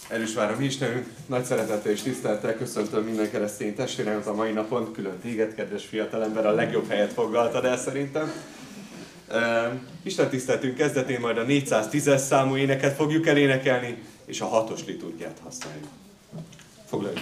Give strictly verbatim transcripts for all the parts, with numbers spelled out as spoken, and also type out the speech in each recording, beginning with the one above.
Erős vár a mi Istenünk, nagy szeretettel és tisztelettel köszöntöm minden keresztény testvéremet a mai napon, külön téged, kedves fiatalember, a legjobb helyet foglaltad el szerintem. Uh, Isten tiszteletünk kezdetén majd a négyszáztízes számú éneket fogjuk elénekelni, és a hatos liturgiát használjuk. Foglaljuk.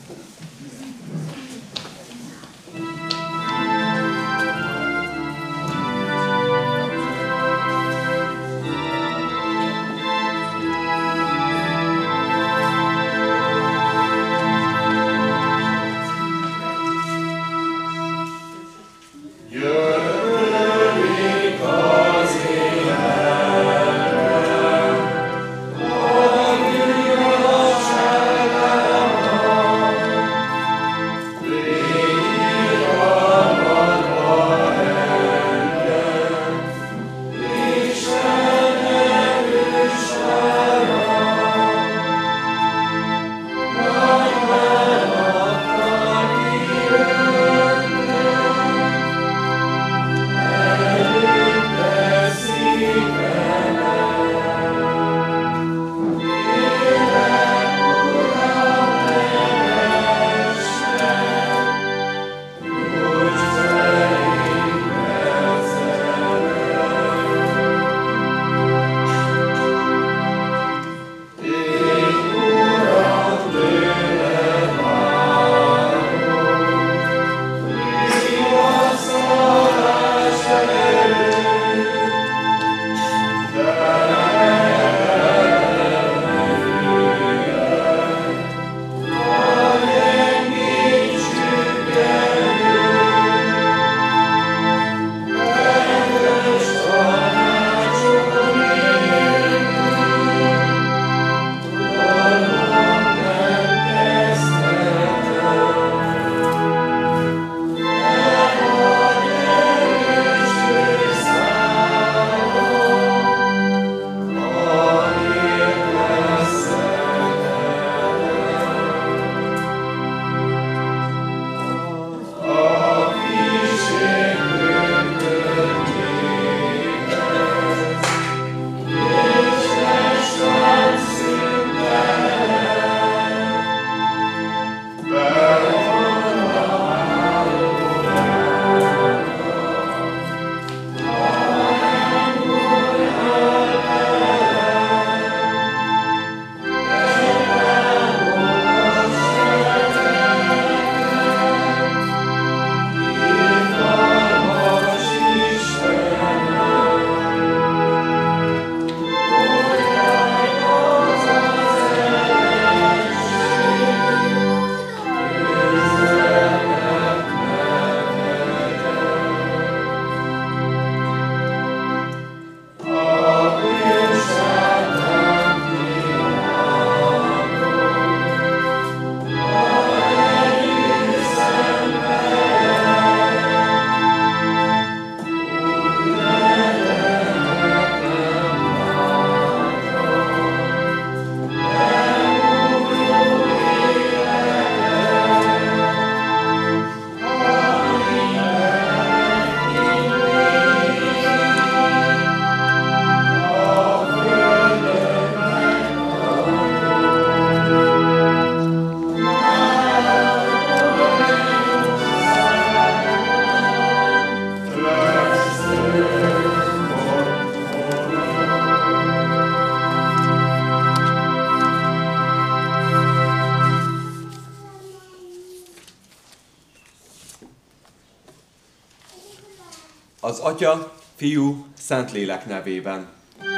Az Atya, Fiú, Szentlélek nevében.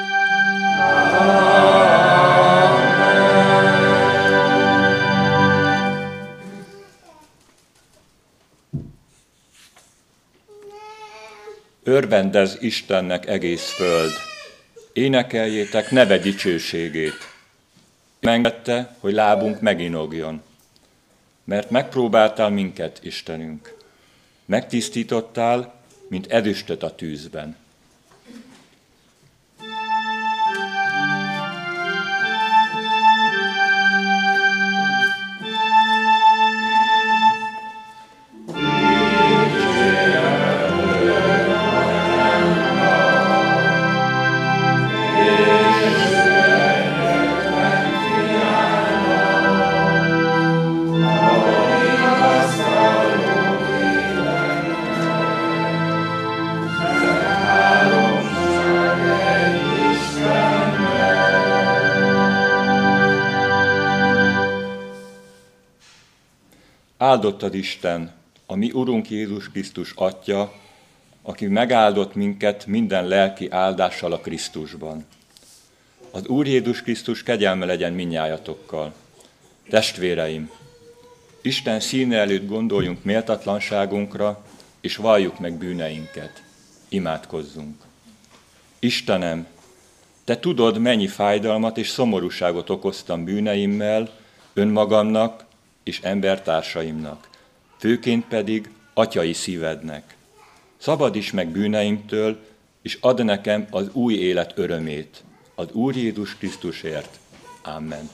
Örvendezz Istennek egész föld, énekeljétek neve dicsőségét. Megengedte, hogy lábunk meginogjon, mert megpróbáltál minket, Istenünk. Megtisztítottál, mint ezüstöt a tűzben. Yeah. Áldott az Isten, a mi Urunk Jézus Krisztus Atya, aki megáldott minket minden lelki áldással a Krisztusban. Az Úr Jézus Krisztus kegyelme legyen mindnyájatokkal. Testvéreim, Isten színe előtt gondoljunk méltatlanságunkra, és valljuk meg bűneinket. Imádkozzunk. Istenem, Te tudod, mennyi fájdalmat és szomorúságot okoztam bűneimmel, önmagamnak és embertársaimnak, főként pedig atyai szívednek. Szabadíts meg bűneimtől, és add nekem az új élet örömét, az Úr Jézus Krisztusért. Amen.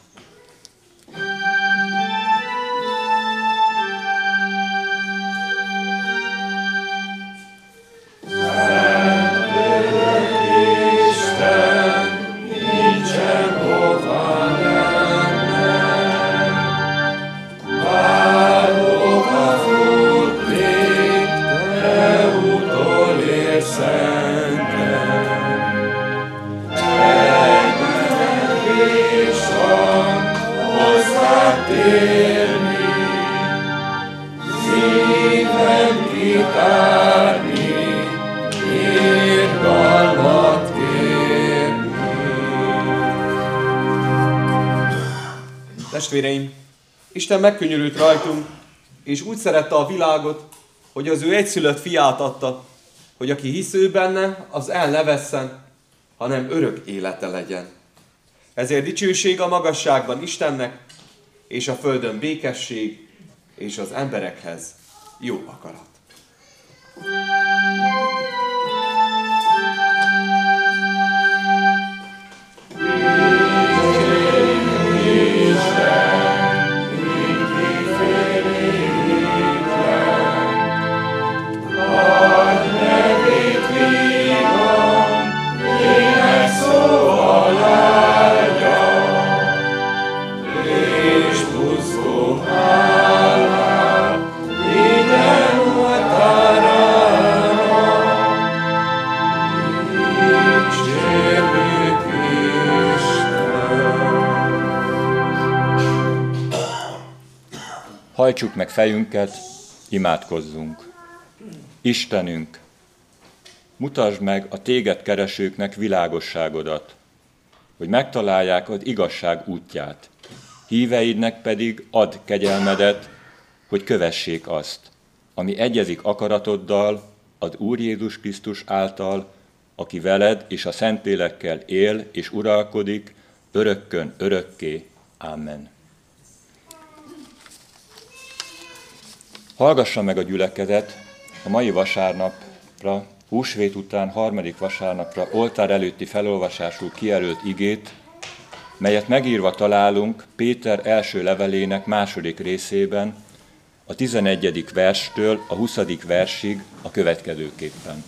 Testvéreim, Isten megkönyörült rajtunk, és úgy szerette a világot, hogy az ő egyszülött fiát adta, hogy aki hisz ő benne, az el ne vesszen, hanem örök élete legyen. Ezért dicsőség a magasságban Istennek, és a földön békesség, és az emberekhez jó akarat. Hajtsuk meg fejünket, imádkozzunk. Istenünk, mutasd meg a téged keresőknek világosságodat, hogy megtalálják az igazság útját. Híveidnek pedig add kegyelmedet, hogy kövessék azt, ami egyezik akaratoddal, az Úr Jézus Krisztus által, aki veled és a Szentlélekkel él és uralkodik, örökkön örökké. Amen. Hallgassa meg a gyülekezet a mai vasárnapra, húsvét után harmadik vasárnapra oltár előtti felolvasású kijelölt igét, melyet megírva találunk Péter első levelének második részében, a tizenegyedik verstől a huszadik versig a következőképpen.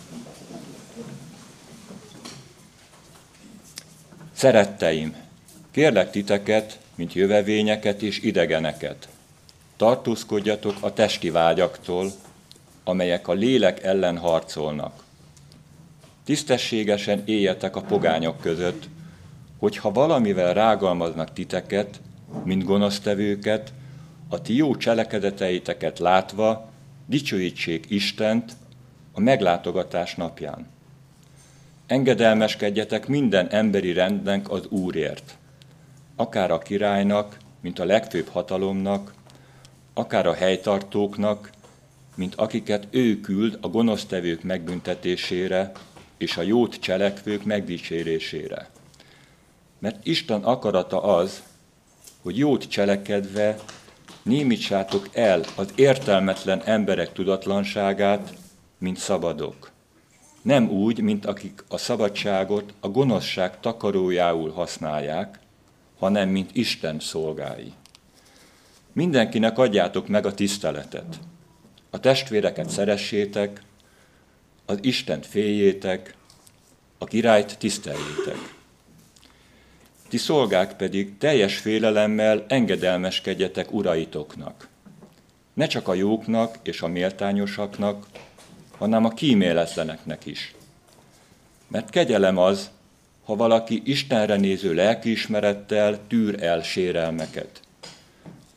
Szeretteim, kérlek titeket, mint jövevényeket és idegeneket, tartózkodjatok a testi vágyaktól, amelyek a lélek ellen harcolnak. Tisztességesen éljetek a pogányok között, hogyha valamivel rágalmaznak titeket, mint gonosztevőket, a ti jó cselekedeteiteket látva dicsőítsék Istent a meglátogatás napján. Engedelmeskedjetek minden emberi rendnek az Úrért, akár a királynak, mint a legfőbb hatalomnak, akár a helytartóknak, mint akiket ő küld a gonosztevők megbüntetésére és a jót cselekvők megdicsérésére. Mert Isten akarata az, hogy jót cselekedve némítsátok el az értelmetlen emberek tudatlanságát, mint szabadok. Nem úgy, mint akik a szabadságot a gonoszság takarójául használják, hanem mint Isten szolgái. Mindenkinek adjátok meg a tiszteletet. A testvéreket szeressétek, az Istent féljétek, a királyt tiszteljétek. Ti szolgák pedig teljes félelemmel engedelmeskedjetek uraitoknak. Ne csak a jóknak és a méltányosaknak, hanem a kíméletleneknek is. Mert kegyelem az, ha valaki Istenre néző lelkiismerettel tűr el sérelmeket.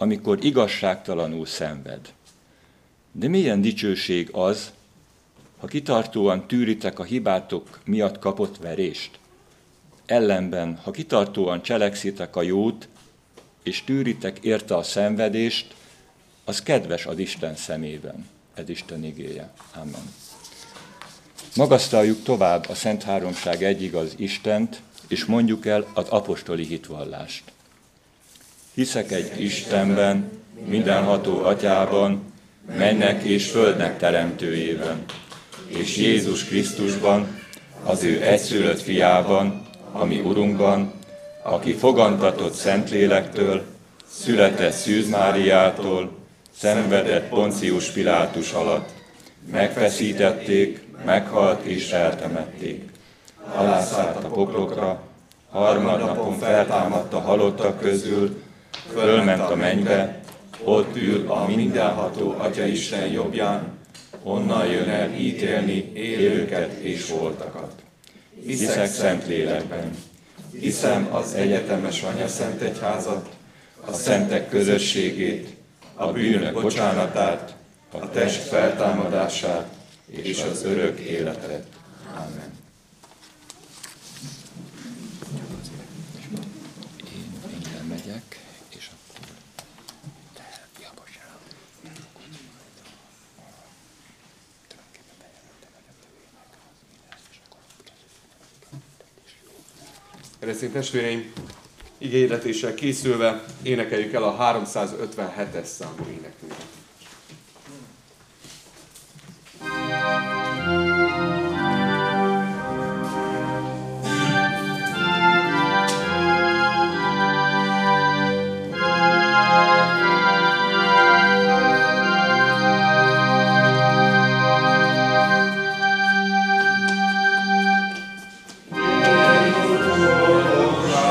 amikor igazságtalanul szenved. De milyen dicsőség az, ha kitartóan tűritek a hibátok miatt kapott verést. Ellenben, ha kitartóan cselekszitek a jót, és tűritek érte a szenvedést, az kedves az Isten szemében. Ez Isten igéje. Amen. Magasztaljuk tovább a Szent Háromság egyigaz Istent, és mondjuk el az apostoli hitvallást. Hiszek egy Istenben, mindenható Atyában, mennek és földnek teremtőjében, és Jézus Krisztusban, az ő egyszülött fiában, ami Urunkban, aki fogantatott Szentlélektől, született Szűz Máriától, szenvedett Poncius Pilátus alatt, megfeszítették, meghalt és eltemették. Alászállt a poklokra, harmadnapon feltámadt a halottak közül, fölment a mennybe, ott ül a mindenható Atyaisten jobbján, onnan jön el ítélni élőket és holtakat. Hiszek Szentlélekben, hiszem az egyetemes anyaszentegyházat, a szentek közösségét, a bűnök bocsánatát, a test feltámadását és az örök életet. Amen. Én innen megyek, és akkor te, ja, bocsánat. Keresztény testvéreim, igényletéssel készülve énekeljük el a háromszázötvenhetes számú énekünket.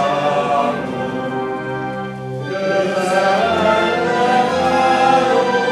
Köszönöm.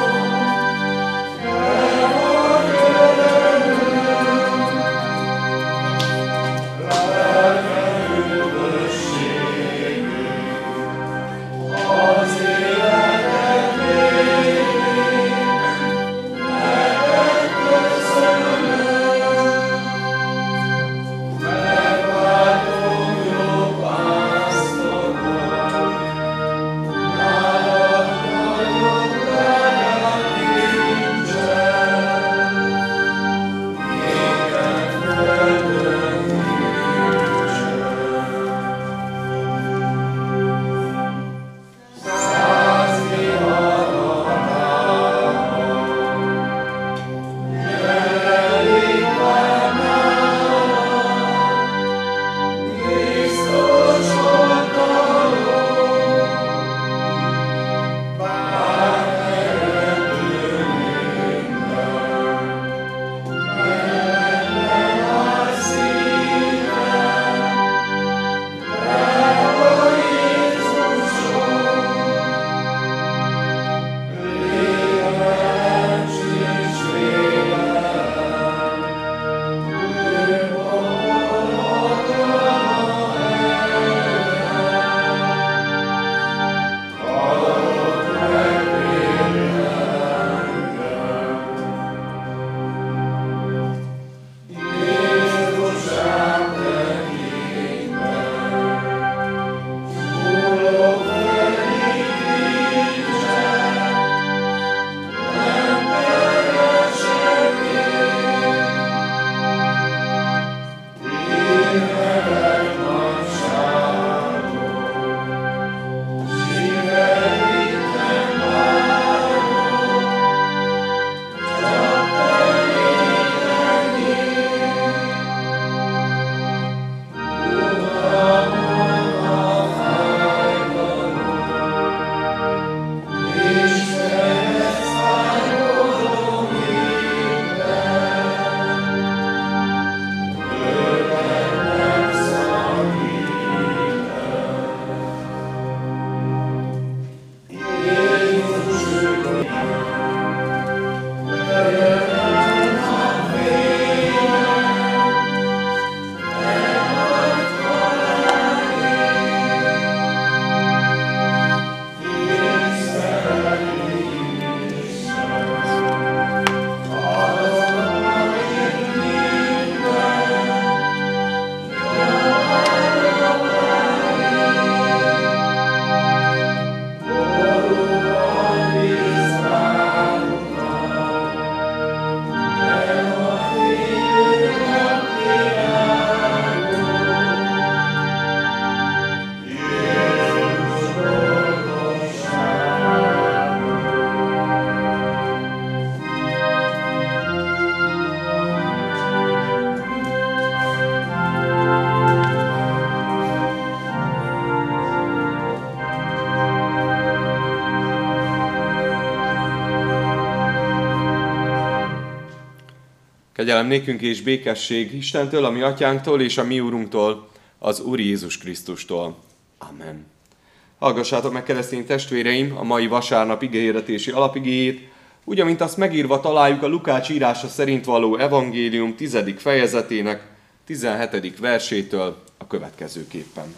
Kegyelem nékünk és békesség Istentől, a mi atyánktól és a mi úrunktól, az Úr Jézus Krisztustól. Amen. Hallgassátok meg, keresztény testvéreim, a mai vasárnap igehirdetési alapigéjét, úgy, amint azt megírva találjuk a Lukács írása szerint való evangélium tizedik fejezetének tizenhetedik versétől a következőképpen.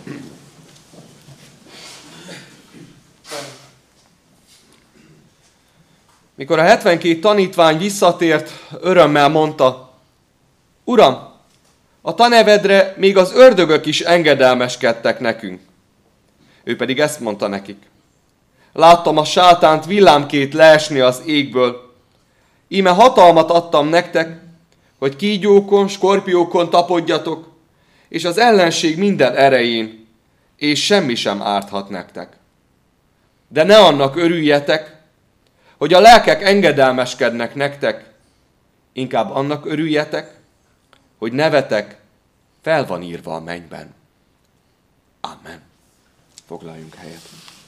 Mikor a hetvenkét tanítvány visszatért, örömmel mondta: Uram, a te nevedre még az ördögök is engedelmeskedtek nekünk. Ő pedig ezt mondta nekik: Láttam a sátánt villámként leesni az égből. Íme hatalmat adtam nektek, hogy kígyókon, skorpiókon tapodjatok, és az ellenség minden erején, és semmi sem árthat nektek. De ne annak örüljetek, hogy a lelkek engedelmeskednek nektek, inkább annak örüljetek, hogy nevetek fel van írva a mennyben. Amen. Foglaljunk helyet.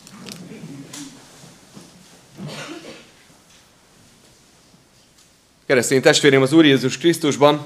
Keresztény testvérem, az Úr Jézus Krisztusban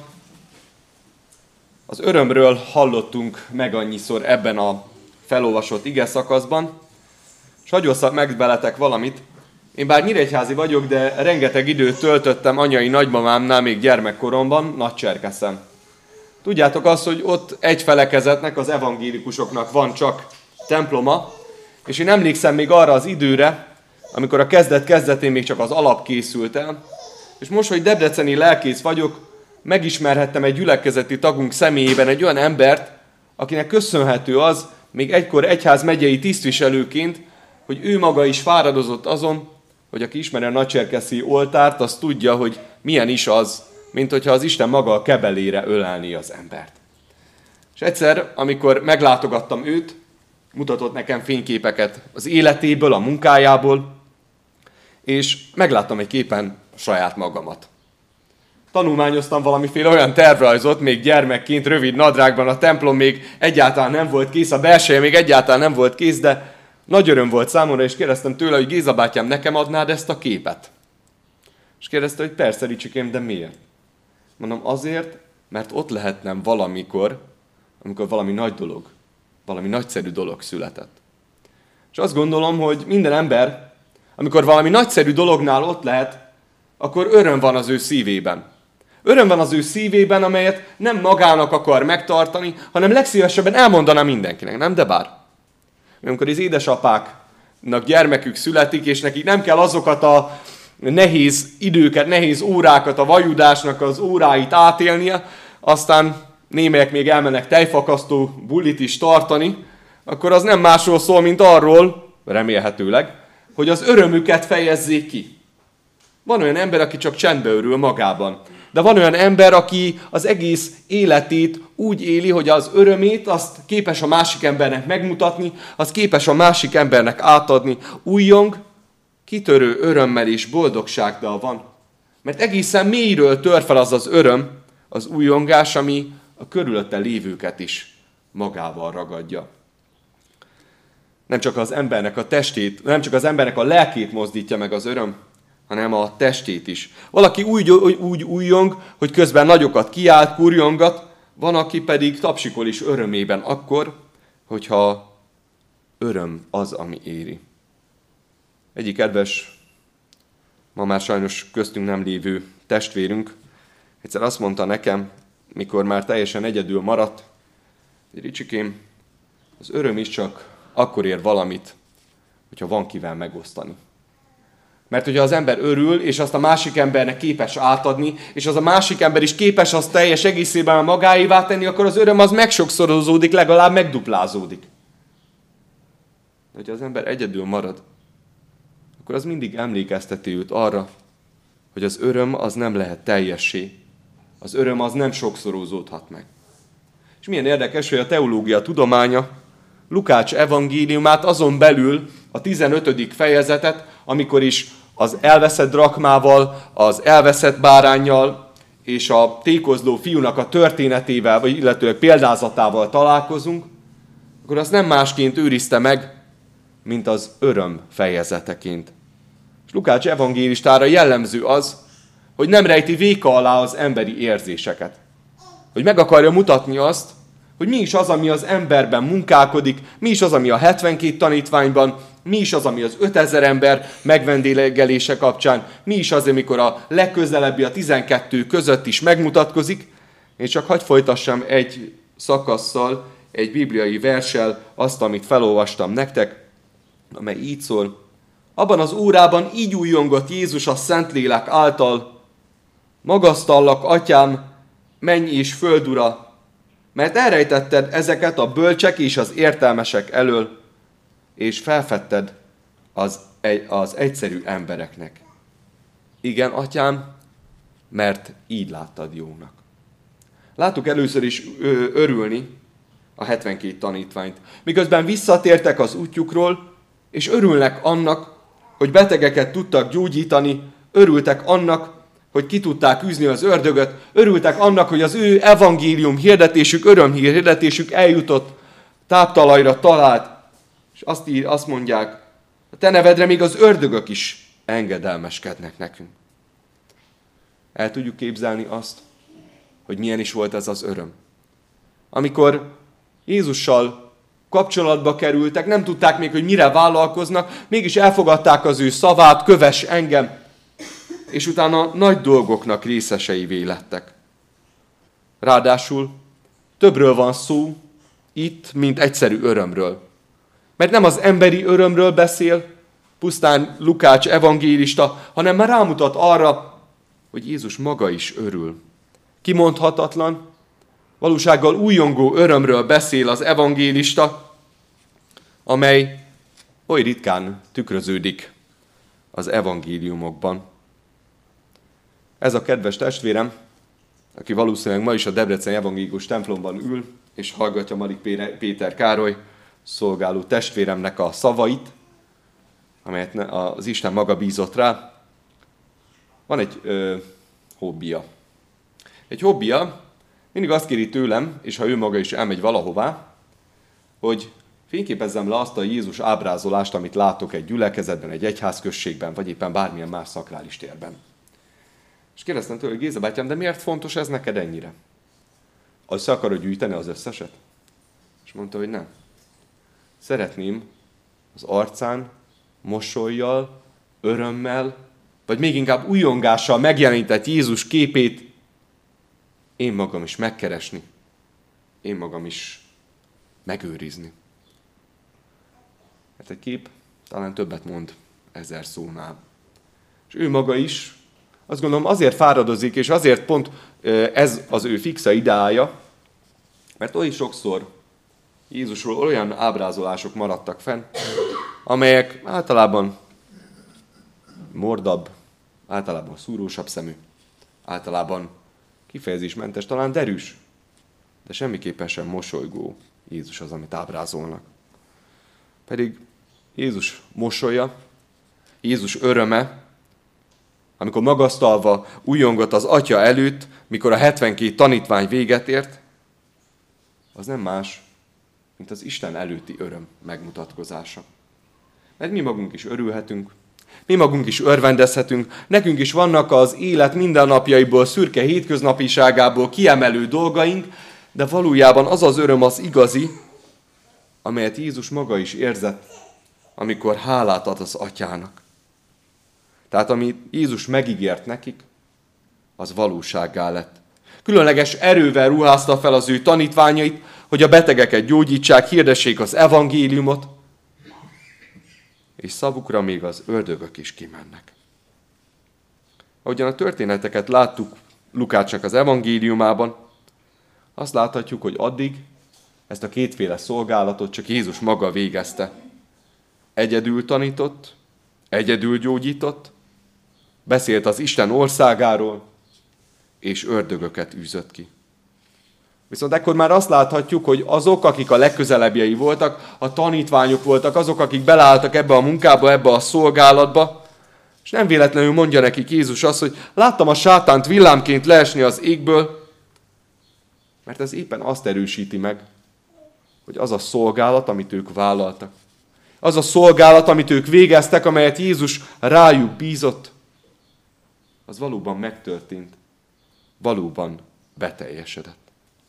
az örömről hallottunk meg annyiszor ebben a felolvasott ige szakaszban, és hadd osszak meg veletek valamit. Én bár nyíregyházi vagyok, de rengeteg időt töltöttem anyai nagymamámnál még gyermekkoromban, Nagycserkeszen. Tudjátok azt, hogy ott egy felekezetnek, az evangélikusoknak van csak temploma, és én emlékszem még arra az időre, amikor a kezdet-kezdetén még csak az alap készült el, és most, hogy debreceni lelkész vagyok, megismerhettem egy gyülekezeti tagunk személyében egy olyan embert, akinek köszönhető az, még egykor egyházmegyei tisztviselőként, hogy ő maga is fáradozott azon, hogy aki ismeri a nagycserkeszi oltárt, az tudja, hogy milyen is az, mint hogyha az Isten maga a kebelére ölelné az embert. És egyszer, amikor meglátogattam őt, mutatott nekem fényképeket az életéből, a munkájából, és megláttam egy képen saját magamat. Tanulmányoztam valamiféle olyan tervrajzot, még gyermekként, rövid nadrágban, a templom még egyáltalán nem volt kész, a belseje még egyáltalán nem volt kész, de nagy öröm volt számomra, és kérdeztem tőle, hogy Géza bátyám, nekem adnád ezt a képet? És kérdezte, hogy persze, Ricsikém, de miért? Mondom, azért, mert ott lehetnem valamikor, amikor valami nagy dolog, valami nagyszerű dolog született. És azt gondolom, hogy minden ember, amikor valami nagyszerű dolognál ott lehet, akkor öröm van az ő szívében. Öröm van az ő szívében, amelyet nem magának akar megtartani, hanem legszívesebben elmondaná mindenkinek, nem? De bár. Amikor az édesapáknak gyermekük születik, és nekik nem kell azokat a nehéz időket, nehéz órákat, a vajudásnak az óráit átélnie, aztán némelyek még elmennek tejfakasztó bulit is tartani, akkor az nem másról szól, mint arról, remélhetőleg, hogy az örömüket fejezzék ki. Van olyan ember, aki csak csendbe örül magában. De van olyan ember, aki az egész életét úgy éli, hogy az örömét azt képes a másik embernek megmutatni, az képes a másik embernek átadni. Újjong, kitörő örömmel és boldogsággal van. Mert egészen mélyről tör fel az az öröm, az újjongás, ami a körülötte lévőket is magával ragadja. Nem csak az embernek a testét, nem csak az embernek a lelkét mozdítja meg az öröm, hanem a testét is. Valaki úgy, úgy újjong, hogy közben nagyokat kiált, kurjongat, van, aki pedig tapsikol is örömében akkor, hogyha öröm az, ami éri. Egyik kedves, ma már sajnos köztünk nem lévő testvérünk egyszer azt mondta nekem, mikor már teljesen egyedül maradt, hogy Ricsikém, az öröm is csak akkor ér valamit, hogyha van kivel megosztani. Mert hogyha az ember örül, és azt a másik embernek képes átadni, és az a másik ember is képes azt teljes egészében magáévá tenni, akkor az öröm az megsokszorozódik, legalább megduplázódik. De hogyha az ember egyedül marad, akkor az mindig emlékezteti őt arra, hogy az öröm az nem lehet teljessé. Az öröm az nem sokszorozódhat meg. És milyen érdekes, hogy a teológia tudománya Lukács evangéliumát, azon belül a tizenötödik fejezetet, amikor is az elveszett drakmával, az elveszett báránnyal és a tékozló fiúnak a történetével, vagy illetőleg példázatával találkozunk, akkor azt nem másként őrizte meg, mint az öröm fejezeteként. És Lukács evangélistára jellemző az, hogy nem rejti véka alá az emberi érzéseket. Hogy meg akarja mutatni azt, hogy mi is az, ami az emberben munkálkodik, mi is az, ami a hetvenkét tanítványban, mi is az, ami az ötezer ember megvendégelése kapcsán, mi is az, amikor a legközelebbi a tizenkettő között is megmutatkozik. Én csak hadd folytassam egy szakasszal, egy bibliai verssel azt, amit felolvastam nektek, amely így szól. Abban az órában így újjongott Jézus a Szentlélek által: magasztallak, Atyám, menj és földura, mert elrejtetted ezeket a bölcsek és az értelmesek elől, és felfedted az, az egyszerű embereknek. Igen, Atyám, mert így láttad jónak. Láttuk először is örülni a hetvenkét tanítványt, miközben visszatértek az útjukról, és örülnek annak, hogy betegeket tudtak gyógyítani, örültek annak, hogy ki tudták űzni az ördögöt, örültek annak, hogy az ő evangélium hirdetésük, örömhír hirdetésük eljutott, táptalajra talált, és azt, ír, azt mondják, a te nevedre még az ördögök is engedelmeskednek nekünk. El tudjuk képzelni azt, hogy milyen is volt ez az öröm. Amikor Jézussal kapcsolatba kerültek, nem tudták még, hogy mire vállalkoznak, mégis elfogadták az ő szavát, kövess engem, és utána nagy dolgoknak részeseivé lettek. Ráadásul többről van szó itt, mint egyszerű örömről. Mert nem az emberi örömről beszél, pusztán Lukács evangélista, hanem már rámutat arra, hogy Jézus maga is örül. Kimondhatatlan, valósággal újjongó örömről beszél az evangélista, amely oly ritkán tükröződik az evangéliumokban. Ez a kedves testvérem, aki valószínűleg ma is a Debreceni evangélikus templomban ül, és hallgatja Marik Péter Károly szolgáló testvéremnek a szavait, amelyet az Isten maga bízott rá. Van egy ö, hobbija. Egy hobbija mindig azt kéri tőlem, és ha ő maga is elmegy valahová, hogy fényképezzem le azt a Jézus ábrázolást, amit látok egy gyülekezetben, egy egyházközségben, vagy éppen bármilyen más szakrális térben. És kérdeztem tőle, hogy Géza bátyám, de miért fontos ez neked ennyire? Össze akarod gyűjteni az összeset? És mondta, hogy nem. Szeretném az arcán, mosollyal, örömmel, vagy még inkább újjongással megjelenített Jézus képét én magam is megkeresni, én magam is megőrizni. Mert egy kép talán többet mond ezer szónál. És ő maga is, azt gondolom, azért fáradozik, és azért pont ez az ő fixa ideája, mert oly sokszor Jézusról olyan ábrázolások maradtak fenn, amelyek általában mordabb, általában szúrósabb szemű, általában kifejezésmentes, talán derűs, de semmiképpen sem mosolygó Jézus az, amit ábrázolnak. Pedig Jézus mosolya, Jézus öröme, amikor magasztalva újjongott az Atya előtt, mikor a hetvenkét tanítvány véget ért, az nem más, mint az Isten előtti öröm megmutatkozása. Mert mi magunk is örülhetünk, mi magunk is örvendezhetünk, nekünk is vannak az élet mindennapjaiból, szürke hétköznapiságából kiemelő dolgaink, de valójában az az öröm az igazi, amelyet Jézus maga is érzett, amikor hálát ad az Atyának. Tehát amit Jézus megígért nekik, az valósággá lett. Különleges erővel ruházta fel az ő tanítványait, hogy a betegeket gyógyítsák, hirdessék az evangéliumot, és szavukra még az ördögök is kimennek. Ahogyan a történeteket láttuk Lukácsnak az evangéliumában, azt láthatjuk, hogy addig ezt a kétféle szolgálatot csak Jézus maga végezte. Egyedül tanított, egyedül gyógyított, beszélt az Isten országáról, és ördögöket űzött ki. Viszont ekkor már azt láthatjuk, hogy azok, akik a legközelebbjei voltak, a tanítványok voltak, azok, akik beleálltak ebbe a munkába, ebbe a szolgálatba, és nem véletlenül mondja nekik Jézus azt, hogy láttam a sátánt villámként leesni az égből, mert ez éppen azt erősíti meg, hogy az a szolgálat, amit ők vállaltak, az a szolgálat, amit ők végeztek, amelyet Jézus rájuk bízott, az valóban megtörtént, valóban beteljesedett.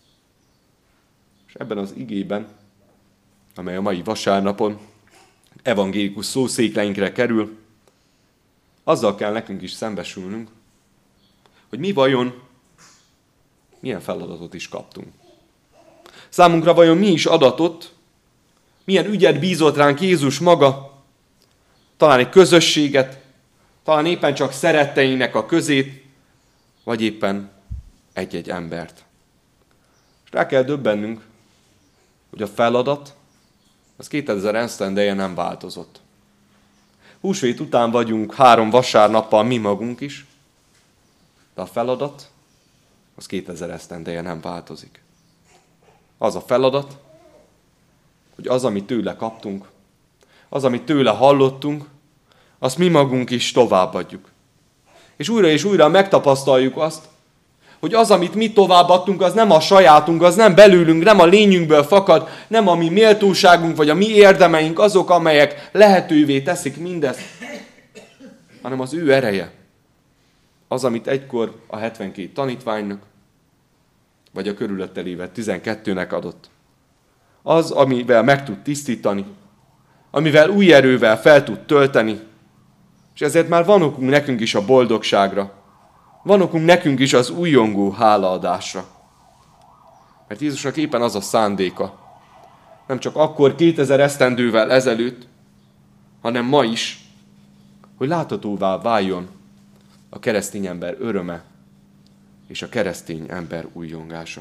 És ebben az igében, amely a mai vasárnapon evangélikus szószékleinkre kerül, azzal kell nekünk is szembesülnünk, hogy mi vajon milyen feladatot is kaptunk. Számunkra vajon mi is adatott, milyen ügyet bízott ránk Jézus maga, talán egy közösséget, talán éppen csak szeretteinek a közét, vagy éppen egy-egy embert. És rá kell döbbennünk, hogy a feladat az kétezer esztendeje nem változott. Húsvét után vagyunk három vasárnappal mi magunk is, de a feladat az kétezer esztendeje nem változik. Az a feladat, hogy az, amit tőle kaptunk, az, amit tőle hallottunk, azt mi magunk is továbbadjuk. És újra és újra megtapasztaljuk azt, hogy az, amit mi továbbadtunk, az nem a sajátunk, az nem belőlünk, nem a lényünkből fakad, nem a mi méltóságunk, vagy a mi érdemeink azok, amelyek lehetővé teszik mindezt, hanem az ő ereje. Az, amit egykor a hetvenkét tanítványnak, vagy a körülötte lévő tizenkettőnek adott. Az, amivel meg tud tisztítani, amivel új erővel fel tud tölteni, és ezért már van okunk nekünk is a boldogságra, van okunk nekünk is az újongó hálaadásra. Mert Jézusnak éppen az a szándéka, nem csak akkor kétezer esztendővel ezelőtt, hanem ma is, hogy láthatóvá váljon a keresztény ember öröme és a keresztény ember újjongása.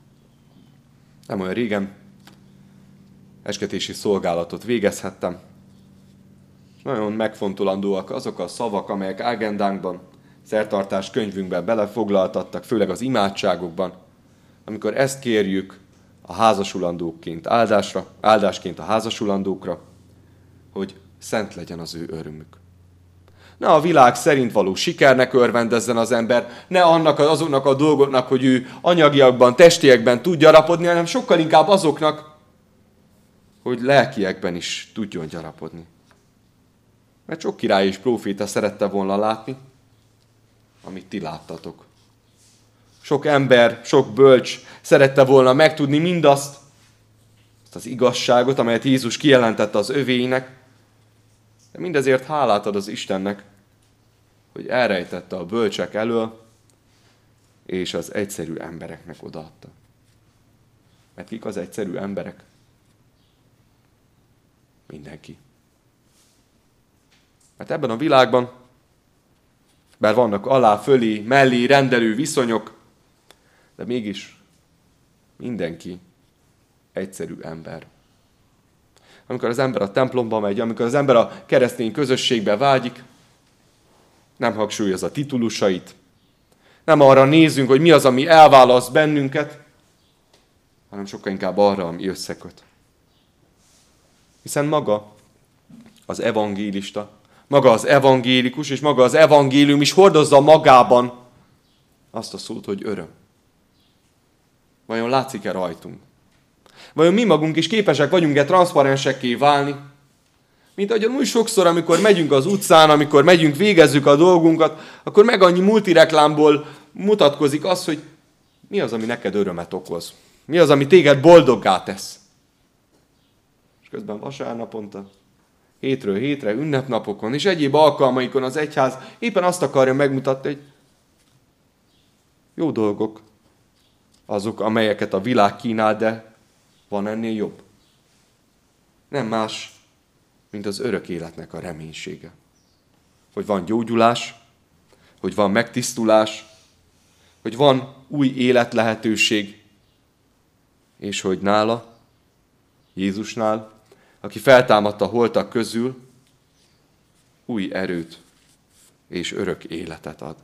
Nem olyan régen esketési szolgálatot végezhettem, és nagyon megfontolandóak azok a szavak, amelyek agendánkban, szertartás könyvünkben belefoglaltattak, főleg az imádságokban, amikor ezt kérjük a házasulandókként áldásra, áldásként a házasulandókra, hogy szent legyen az ő örömük. Ne a világ szerint való sikernek örvendezzen az ember, ne annak azoknak a dolgoknak, hogy ő anyagiakban, testiekben tud gyarapodni, hanem sokkal inkább azoknak, hogy lelkiekben is tudjon gyarapodni. Mert sok király és próféta szerette volna látni, amit ti láttatok. Sok ember, sok bölcs szerette volna megtudni mindazt, azt az igazságot, amelyet Jézus kijelentette az övéinek, de mindezért hálát ad az Istennek, hogy elrejtette a bölcsek elől, és az egyszerű embereknek odaadta. Mert kik az egyszerű emberek? Mindenki. Mert ebben a világban, bár vannak alá, fölé, mellé rendelő viszonyok, de mégis mindenki egyszerű ember. Amikor az ember a templomba megy, amikor az ember a keresztény közösségbe vágyik, nem hangsúlyoz a titulusait, nem arra nézünk, hogy mi az, ami elválaszt bennünket, hanem sokkal inkább arra, ami összeköt. Hiszen maga az evangélista, maga az evangélikus, és maga az evangélium is hordozza magában azt a szót, hogy öröm. Vajon látszik-e rajtunk? Vajon mi magunk is képesek vagyunk-e transzparensekké válni? Mint ahogyan úgy sokszor, amikor megyünk az utcán, amikor megyünk, végezzük a dolgunkat, akkor meg annyi multireklámból mutatkozik az, hogy mi az, ami neked örömet okoz. Mi az, ami téged boldoggá tesz. És közben vasárnaponta, hétről hétre, ünnepnapokon és egyéb alkalmaikon az egyház éppen azt akarja megmutatni, hogy jó dolgok azok, amelyeket a világ kínál, de van ennél jobb. Nem más, mint az örök életnek a reménysége. Hogy van gyógyulás, hogy van megtisztulás, hogy van új életlehetőség, és hogy nála, Jézusnál, aki feltámadta a holtak közül, új erőt és örök életet ad.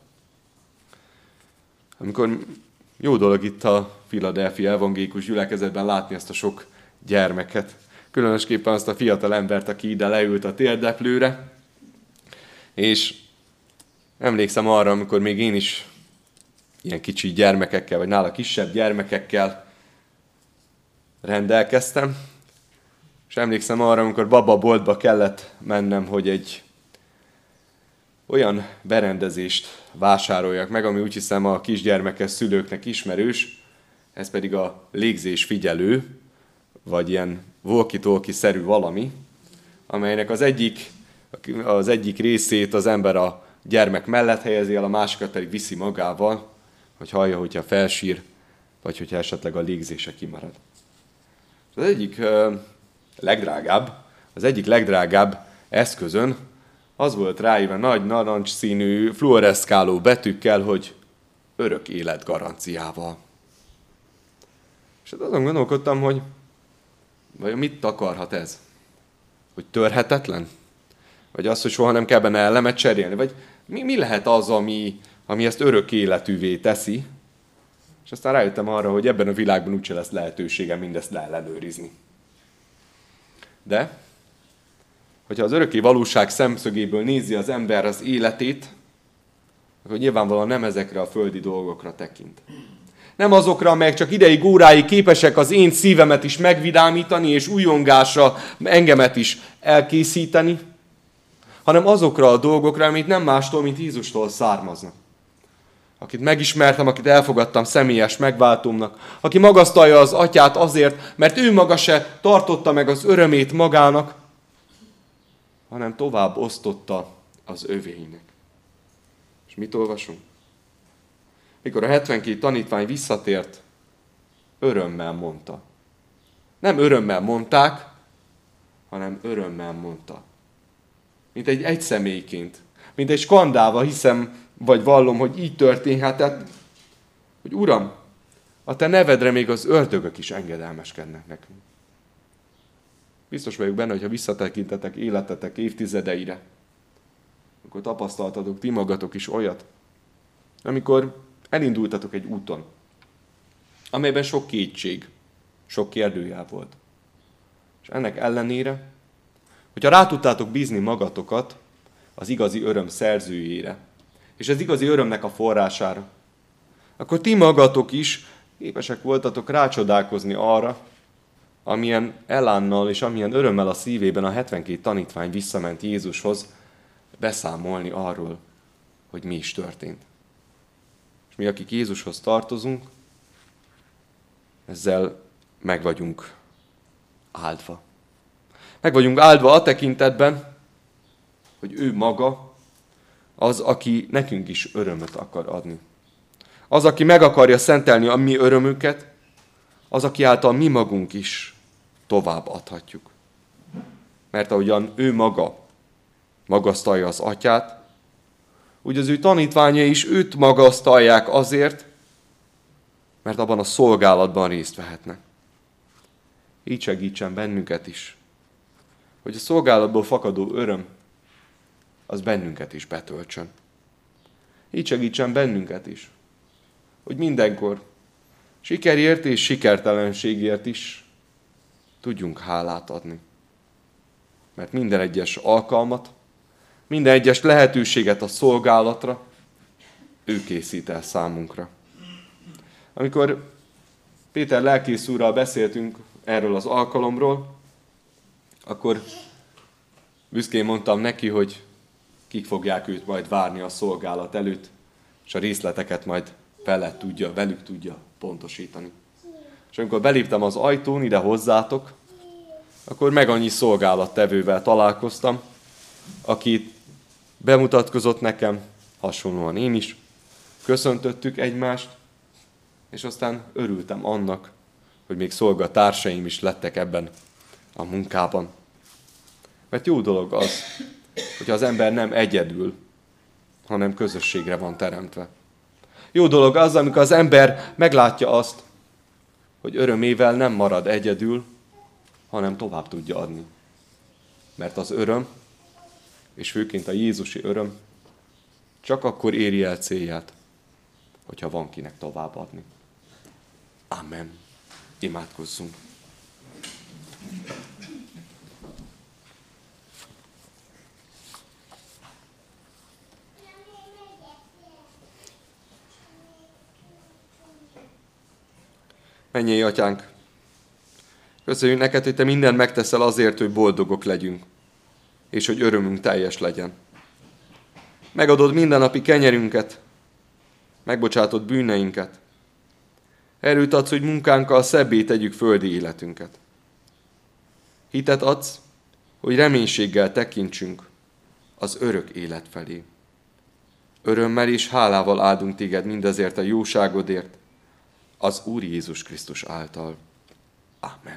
Amikor jó dolog itt a Philadelphia evangélikus gyülekezetben látni ezt a sok gyermeket, különösképpen azt a fiatal embert, aki ide leült a térdeplőre, és emlékszem arra, amikor még én is ilyen kicsi gyermekekkel, vagy nála kisebb gyermekekkel rendelkeztem, és emlékszem arra, amikor baba boltba kellett mennem, hogy egy olyan berendezést vásároljak meg, ami úgy hiszem a kisgyermekes szülőknek ismerős, ez pedig a légzés figyelő, vagy ilyen walkie-talkie-szerű valami, amelynek az egyik, az egyik részét az ember a gyermek mellett helyezi el, a másikat pedig viszi magával, hogy hallja, hogyha felsír, vagy hogyha esetleg a légzése kimarad. Az egyik uh, legdrágább, az egyik legdrágább eszközön az volt ráírva nagy narancs színű fluoreszkáló betűkkel, hogy örök élet garanciával. És hát azon gondolkodtam, hogy vajon mit takarhat ez? Hogy törhetetlen? Vagy az, hogy soha nem kell benne elemet cserélni? Vagy mi, mi lehet az, ami, ami ezt örök életűvé teszi? És aztán rájöttem arra, hogy ebben a világban úgyse lesz lehetőségem mindezt leellenőrizni. De, hogyha az örökké valóság szemszögéből nézi az ember az életét, akkor nyilvánvalóan nem ezekre a földi dolgokra tekint. Nem azokra, amelyek csak ideig, óráig képesek az én szívemet is megvidámítani, és újongásra engemet is elkészíteni, hanem azokra a dolgokra, amit nem mástól, mint Jézustól származnak. Akit megismertem, akit elfogadtam személyes megváltómnak, aki magasztalja az atyát azért, mert ő maga se tartotta meg az örömét magának, hanem tovább osztotta az övéinek. És mit olvasunk? Mikor a hetvenkét tanítvány visszatért, örömmel mondta. Nem örömmel mondták, hanem örömmel mondta. Mint egy egyszemélyként, mint egy skandálva hiszem, vagy vallom, hogy így történhetett, hogy Uram, a te nevedre még az ördögök is engedelmeskednek nekünk. Biztos vagyok benne, hogy ha visszatekintetek életetek évtizedeire, akkor tapasztaltatok ti magatok is olyat, amikor elindultatok egy úton, amelyben sok kétség, sok kérdőjel volt. És ennek ellenére, hogyha rá tudtátok bízni magatokat az igazi öröm szerzőjére, és az igazi örömnek a forrására, akkor ti magatok is képesek voltatok rácsodálkozni arra, amilyen elánnal és amilyen örömmel a szívében a hetvenkét tanítvány visszament Jézushoz beszámolni arról, hogy mi is történt. És mi, akik Jézushoz tartozunk, ezzel meg vagyunk áldva. Meg vagyunk áldva a tekintetben, hogy ő maga az, aki nekünk is örömöt akar adni. Az, aki meg akarja szentelni a mi örömünket, az, aki által mi magunk is tovább adhatjuk. Mert ahogyan ő maga magasztalja az atyát, úgy az ő tanítványai is őt magasztalják azért, mert abban a szolgálatban részt vehetnek. Így segítsen bennünket is, hogy a szolgálatból fakadó öröm az bennünket is betöltsön. Így segítsen bennünket is, hogy mindenkor sikerért és sikertelenségért is tudjunk hálát adni. Mert minden egyes alkalmat, minden egyes lehetőséget a szolgálatra ő készít el számunkra. Amikor Péter lelkész úrral beszéltünk erről az alkalomról, akkor büszkén mondtam neki, hogy kik fogják őt majd várni a szolgálat előtt, és a részleteket majd vele tudja, velük tudja pontosítani. És amikor beléptem az ajtón ide hozzátok, akkor meg annyi szolgálattevővel találkoztam, aki bemutatkozott nekem, hasonlóan én is, köszöntöttük egymást, és aztán örültem annak, hogy még szolgatársaim is lettek ebben a munkában. Mert jó dolog az, hogyha az ember nem egyedül, hanem közösségre van teremtve. Jó dolog az, amikor az ember meglátja azt, hogy örömével nem marad egyedül, hanem tovább tudja adni. Mert az öröm, és főként a jézusi öröm, csak akkor éri el célját, hogyha van kinek tovább adni. Amen. Imádkozzunk. Mennyei Atyánk, köszönjük neked, hogy te mindent megteszel azért, hogy boldogok legyünk, és hogy örömünk teljes legyen. Megadod mindennapi kenyerünket, megbocsátod bűneinket. Erőt adsz, hogy munkánkkal szebbé tegyük földi életünket. Hitet adsz, hogy reménységgel tekintsünk az örök élet felé. Örömmel és hálával áldunk téged mindezért a jóságodért, az Úr Jézus Krisztus által. Amen.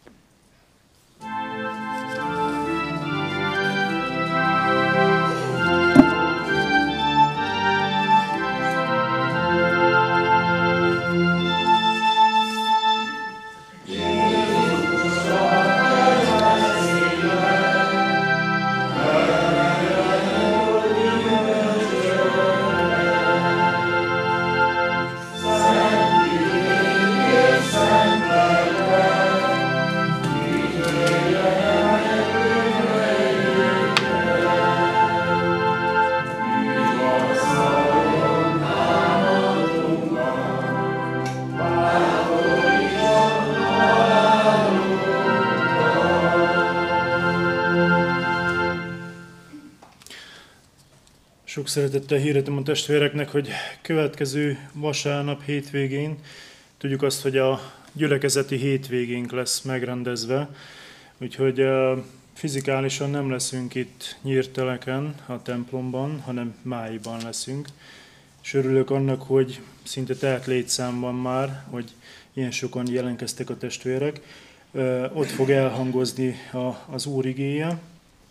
Sok szeretettel hirdetem a testvéreknek, hogy következő vasárnap hétvégén, tudjuk azt, hogy a gyülekezeti hétvégénk lesz megrendezve, úgyhogy fizikálisan nem leszünk itt Nyírteleken, a templomban, hanem Máiban leszünk. És örülök annak, hogy szinte telt létszámban már, hogy ilyen sokan jelentkeztek a testvérek. Ott fog elhangozni az Úr igéje.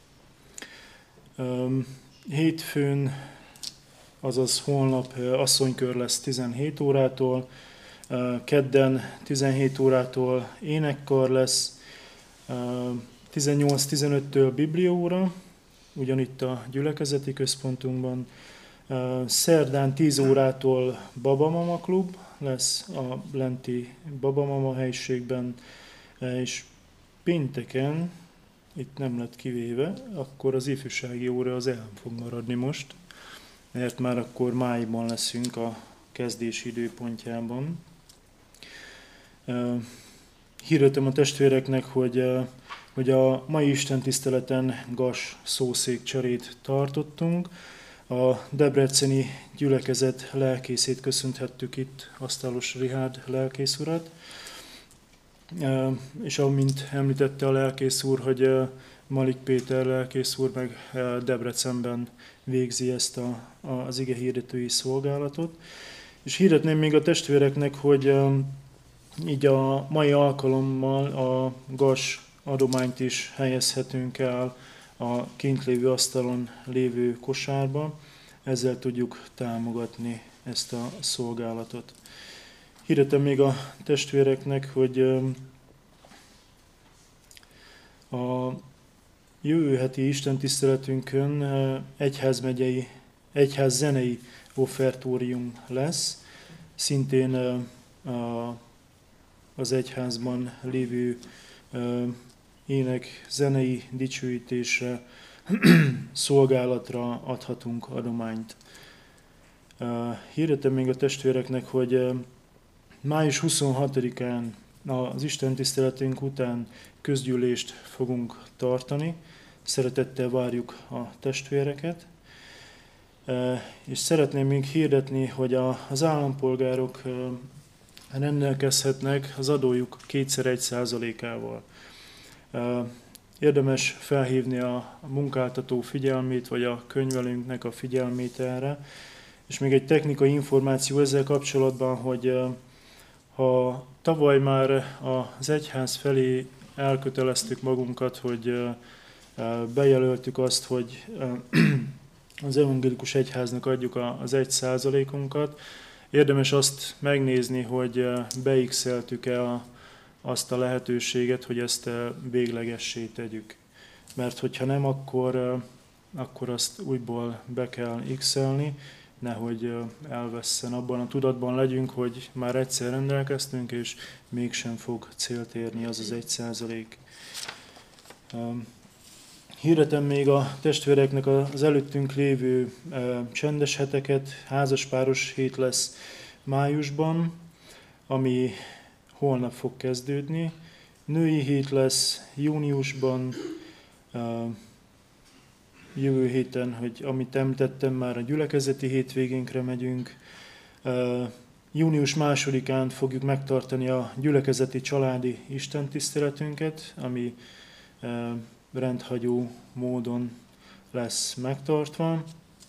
Hétfőn, azaz holnap asszonykör lesz tizenhét órától, kedden tizenhét órától énekkar lesz, tizennyolc tizenöttől bibliaóra, ugyanitt a gyülekezeti központunkban, szerdán tíz órától Babamama klub lesz a lenti Babamama helyiségben, és pénteken, itt nem lett kivéve, akkor az ifjúsági óra az el fog maradni most, mert már akkor májban leszünk a kezdési időpontjában. Hirdetem a testvéreknek, hogy, hogy a mai istentiszteleten gas szószékcserét tartottunk. A debreceni gyülekezet lelkészét köszönthettük itt, Asztalos Rihárd lelkész urat. És amint említette a lelkész úr, hogy Malik Péter lelkész úr meg Debrecenben végzi ezt a, az ige hirdetői szolgálatot. És hirdetném még a testvéreknek, hogy így a mai alkalommal a gas adományt is helyezhetünk el a kint lévő asztalon lévő kosárba. Ezzel tudjuk támogatni ezt a szolgálatot. Hirdetem még a testvéreknek, hogy a jövő heti istentiszteletünkön egyházmegyei, egyház zenei offertórium lesz, szintén az egyházban lévő ének zenei dicsőítésre, szolgálatra adhatunk adományt. Hirdetem még a testvéreknek, hogy május huszonhatodikán az istentiszteletünk után közgyűlést fogunk tartani. Szeretettel várjuk a testvéreket. És szeretném még hirdetni, hogy az állampolgárok rendelkezhetnek az adójuk kétszer egy százalékával. Érdemes felhívni a munkáltató figyelmét, vagy a könyvelőnknek a figyelmét erre. És még egy technikai információ ezzel kapcsolatban, hogy ha tavaly már az egyház felé elköteleztük magunkat, hogy bejelöltük azt, hogy az evangélikus egyháznak adjuk az egy százalékunkat, érdemes azt megnézni, hogy beixeltük-e azt a lehetőséget, hogy ezt véglegessé tegyük. Mert hogyha nem, akkor, akkor azt újból be kell x-elni, nehogy elvesszen. Abban a tudatban legyünk, hogy már egyszer rendelkeztünk, és mégsem fog célt érni az az egy százalék. Hirdetem még a testvéreknek az előttünk lévő csendes heteket. Házaspáros hét lesz májusban, ami holnap fog kezdődni. Női hét lesz júniusban, jövő héten, hogy amit említettem, már a gyülekezeti hétvégénkre megyünk. Június másodikán fogjuk megtartani a gyülekezeti családi istentiszteletünket, ami rendhagyó módon lesz megtartva.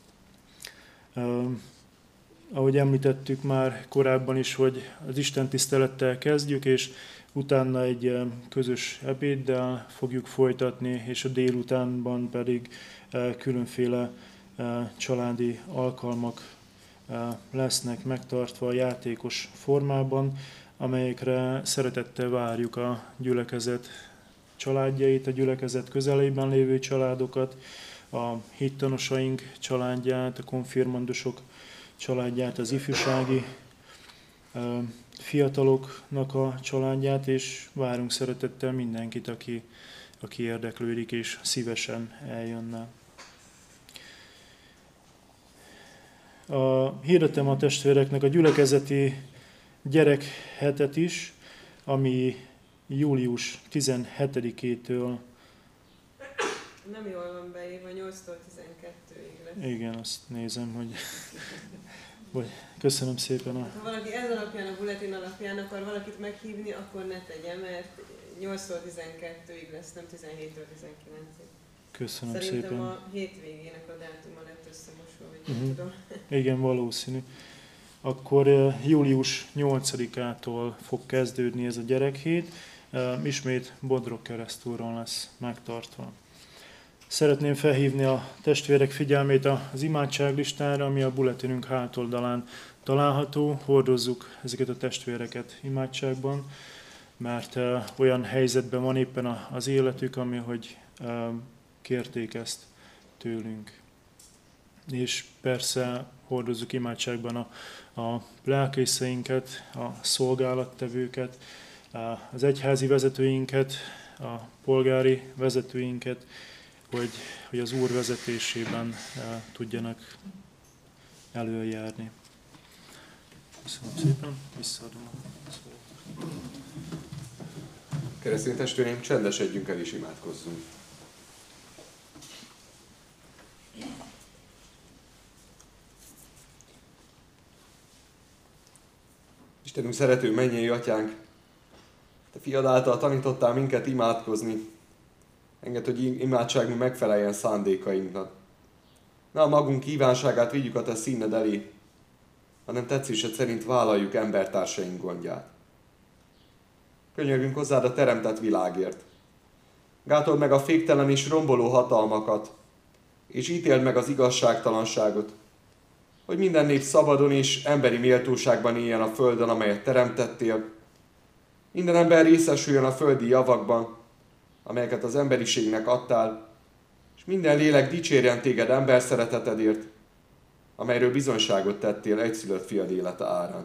Ahogy említettük már korábban is, hogy az istentisztelettel kezdjük, és utána egy közös ebéddel fogjuk folytatni, és a délutánban pedig különféle családi alkalmak lesznek megtartva a játékos formában, amelyekre szeretettel várjuk a gyülekezet családjait, a gyülekezet közelében lévő családokat, a hittanosaink családját, a konfirmandusok családját, az ifjúsági fiataloknak a családját, és várunk szeretettel mindenkit, aki, aki érdeklődik és szívesen eljönne. A, hirdetem a testvéreknek a gyülekezeti gyerekhetet is, ami július tizenhetedikétől. Nem jól van beírva, nyolctól tizenkettőig lesz. Igen, azt nézem, hogy... Vagy, köszönöm szépen a... Ha valaki ez alapján, a bulletin alapján akar valakit meghívni, akkor ne tegye, mert nyolctól tizenkettőig lesz, nem tizenhéttől tizenkilencig. Köszönöm Szerintem szépen. a hétvégének a dátuma lett összemosva, vagy Uh-huh. nem tudom. Igen, valószínű. Akkor uh, július nyolcadikától fog kezdődni ez a gyerekhét, uh, ismét Bodrog keresztúron lesz megtartva. Szeretném felhívni a testvérek figyelmét az imádságlistára, ami a bulletinünk hátoldalán található. Hordozzuk ezeket a testvéreket imádságban, mert uh, olyan helyzetben van éppen az életük, ami hogy uh, kérték ezt tőlünk. És persze hordozzuk imádságban a, a lelkészeinket, a szolgálattevőket, az egyházi vezetőinket, a polgári vezetőinket, hogy, hogy az Úr vezetésében tudjanak előjárni. Köszönöm szépen, visszaadom a szót. Keresztény testvéreim, csendesedjünk el és imádkozzunk. Istenünk, szerető mennyei atyánk, te fiad által tanítottál minket imádkozni. Engedd, hogy imádságunk megfeleljen szándékainknak. Ne a magunk kívánságát vigyük a te színed elé, hanem tetszésed szerint vállaljuk embertársaink gondját. Könyörgünk hozzád a teremtett világért. Gátold meg a féktelen és romboló hatalmakat, és ítéld meg az igazságtalanságot, hogy minden nép szabadon és emberi méltóságban éljen a földön, amelyet teremtettél. Minden ember részesüljön a földi javakban, amelyeket az emberiségnek adtál, és minden lélek dicsérjen téged ember szeretetedért, amelyről bizonyságot tettél egyszülött fiad élete árán.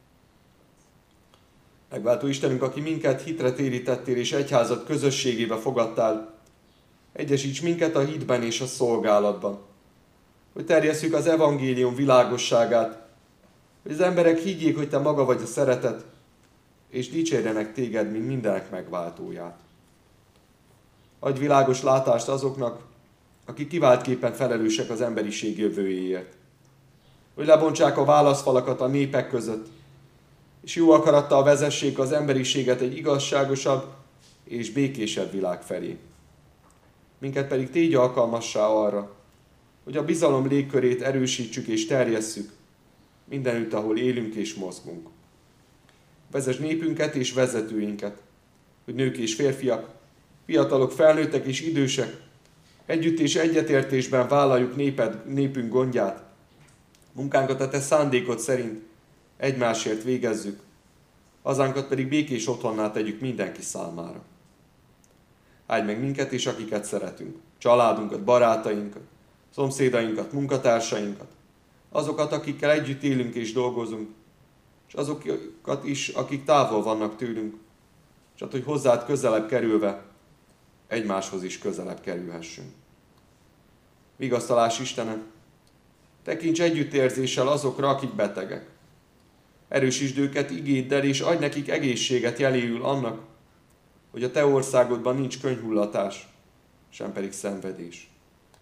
Megváltó Istenünk, aki minket hitre térítettél és egyházad közösségébe fogadtál, egyesíts minket a hitben és a szolgálatban, hogy terjesszük az evangélium világosságát, hogy az emberek higgyék, hogy te maga vagy a szeretet, és dicsérjenek téged, mint mindenek megváltóját. Adj világos látást azoknak, akik kiváltképpen felelősek az emberiség jövőjéért. Hogy lebontsák a válaszfalakat a népek között, és jó akarattal vezessék az emberiséget egy igazságosabb és békésebb világ felé. Minket pedig tégy alkalmassá arra, hogy a bizalom légkörét erősítsük és terjesszük mindenütt, ahol élünk és mozgunk. Vezess népünket és vezetőinket, hogy nők és férfiak, fiatalok, felnőttek és idősek, együtt és egyetértésben vállaljuk néped, népünk gondját, munkánkat a te szándékod szerint egymásért végezzük, hazánkat pedig békés otthonná tegyük mindenki számára. Áldj meg minket és akiket szeretünk, családunkat, barátainkat, szomszédainkat, munkatársainkat, azokat, akikkel együtt élünk és dolgozunk, és azokat is, akik távol vannak tőlünk, és hát, hogy hozzád közelebb kerülve, egymáshoz is közelebb kerülhessünk. Vigasztalás Istenem, tekints együttérzéssel azokra, akik betegek. Erősítsd őket igéddel, és adj nekik egészséget jeléül annak, hogy a te országodban nincs könyhullatás, sem pedig szenvedés.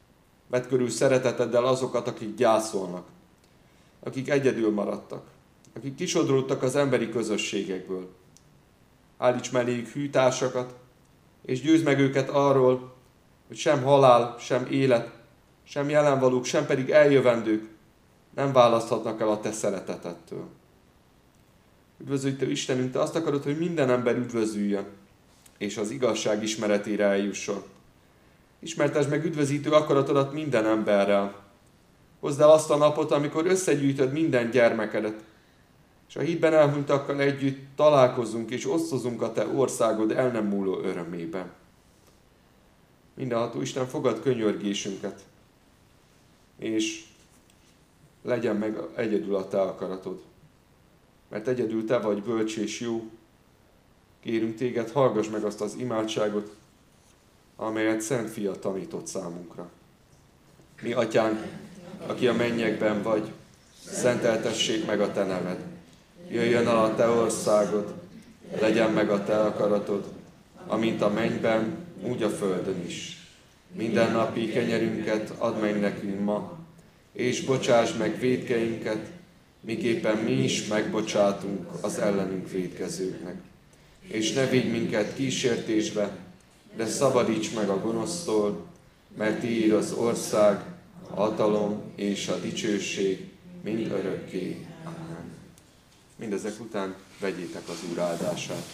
Vedd körül szereteteddel azokat, akik gyászolnak, akik egyedül maradtak, akik kisodródtak az emberi közösségekből. Állíts melléjük hűtársakat, és győzd meg őket arról, hogy sem halál, sem élet, sem jelenvalók, sem pedig eljövendők nem választhatnak el a te szeretetettől. Üdvözlő Istenünk, te azt akarod, hogy minden ember üdvözüljön, és az igazság ismeretére eljusson. Ismertesd meg üdvözítő akaratodat minden emberrel. Hozd el azt a napot, amikor összegyűjtöd minden gyermekedet, és a hitben elhunytakkal együtt találkozzunk és osztozunk a te országod el nem múló örömében. Mindenható Isten, fogad könyörgésünket, és legyen meg egyedül a te akaratod. Mert egyedül te vagy bölcs és jó. Kérünk téged, hallgass meg azt az imádságot, amelyet Szent Fia tanított számunkra. Mi, Atyánk, aki a mennyekben vagy, szenteltessék meg a te neved. Jöjjön el a te országod, legyen meg a te akaratod, amint a mennyben, úgy a földön is. Mindennapi kenyerünket add meg nekünk ma, és bocsáss meg vétkeinket, miképpen mi is megbocsátunk az ellenünk vétkezőknek. És ne vigy minket kísértésbe, de szabadíts meg a gonosztól, mert tiéd az ország, a hatalom és a dicsőség mind örökké. Amen. Mindezek után vegyétek az Úr áldását.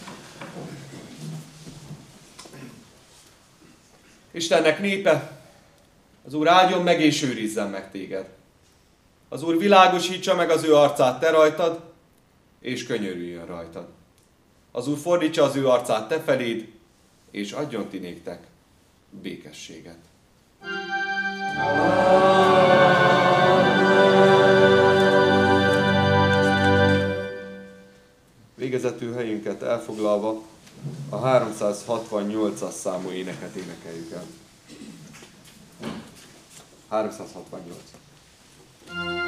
Istennek népe, az Úr áldjon meg és őrizzen meg téged. Az Úr világosítsa meg az ő arcát te rajtad, és könyörüljön rajtad. Az Úr fordítsa az ő arcát te feléd, és adjon ti néktek békességet. Végezetül helyünket elfoglalva a háromszázhatvannyolcas számú éneket énekeljük el. háromszázhatvannyolc.